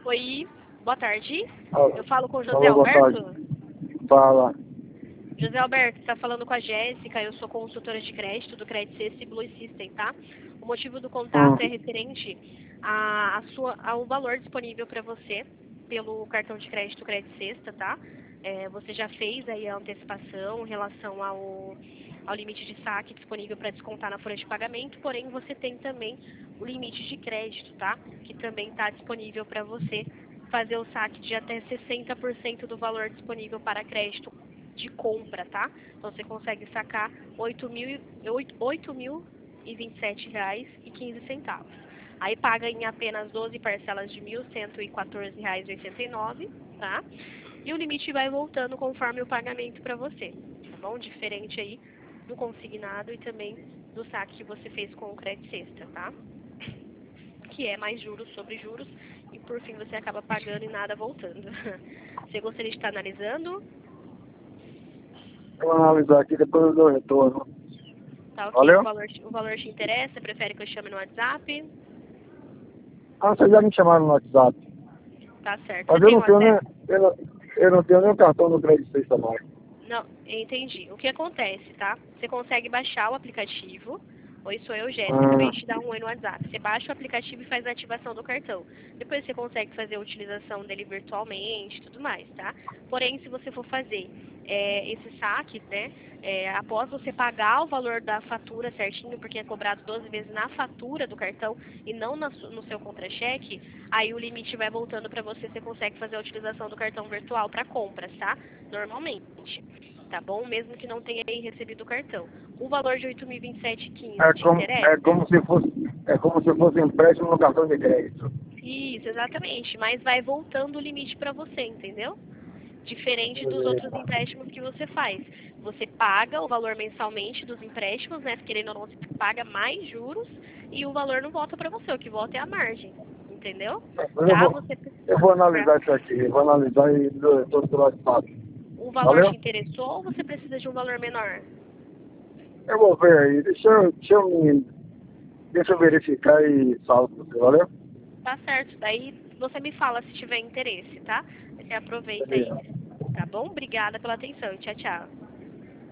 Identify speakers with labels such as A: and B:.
A: Oi, boa tarde.
B: Alô,
A: Eu falo com o José
B: alô, boa tarde.
A: Alberto.
B: Fala.
A: José Alberto, está falando com a Jéssica, eu sou consultora de crédito do Credit Suisse e Blue System, tá? O motivo do contato é referente ao valor disponível para você pelo cartão de crédito Credit Sexta, tá? Você já fez aí a antecipação em relação ao limite de saque disponível para descontar na folha de pagamento, porém você tem também o limite de crédito, tá? Que também está disponível para você fazer o saque de até 60% do valor disponível para crédito de compra, tá? Então você consegue sacar R$ 8.027,15. Aí paga em apenas 12 parcelas de R$ 1.114,89, tá? E o limite vai voltando conforme o pagamento para você, tá bom? Diferente aí do consignado e também do saque que você fez com o Credit Sexta, tá? Que é mais juros sobre juros e por fim você acaba pagando e nada voltando. Você gostaria de estar analisando?
B: Vou analisar aqui, depois eu dou retorno.
A: Tá ok.
B: Valeu?
A: O valor te interessa? Prefere que eu chame no WhatsApp?
B: Ah, vocês já me chamaram no WhatsApp.
A: Tá certo.
B: Mas
A: Você
B: eu
A: tem
B: não tenho nem,
A: WhatsApp?
B: eu não tenho nem o cartão do Credit Sexta mais.
A: Não, entendi. O que acontece, tá? Você consegue baixar o aplicativo. Oi, sou eu, Jéssica. Acabei de te dar um oi no WhatsApp. Você baixa o aplicativo e faz a ativação do cartão. Depois você consegue fazer a utilização dele virtualmente e tudo mais, tá? Porém, se você for fazer esse saque, né? Após você pagar o valor da fatura certinho, porque é cobrado 12 vezes na fatura do cartão e não no seu contra-cheque, aí o limite vai voltando para você, você consegue fazer a utilização do cartão virtual para compras, tá? Normalmente. Tá bom? Mesmo que não tenha aí recebido o cartão. O valor de 8.027,15 te
B: É
A: interessa?
B: como se fosse empréstimo no cartão de crédito.
A: Isso, exatamente. Mas vai voltando o limite para você, entendeu? Diferente dos outros empréstimos que você faz. Você paga o valor mensalmente dos empréstimos, né? Querendo ou não, você paga mais juros e o valor não volta para você. O que volta é a margem, entendeu?
B: Mas
A: Pra você...
B: eu vou
A: pra-
B: analisar isso aqui. Eu vou analisar e dou retorno pelo WhatsApp.
A: O valor
B: Valeu?
A: te interessou ou você precisa de um valor menor?
B: Eu vou ver aí. Deixa eu verificar e salvo você. Valeu?
A: Tá certo. Daí você me fala se tiver interesse, tá? Você aproveita aí.
B: Beleza.
A: Tá bom? Obrigada pela atenção. Tchau, tchau.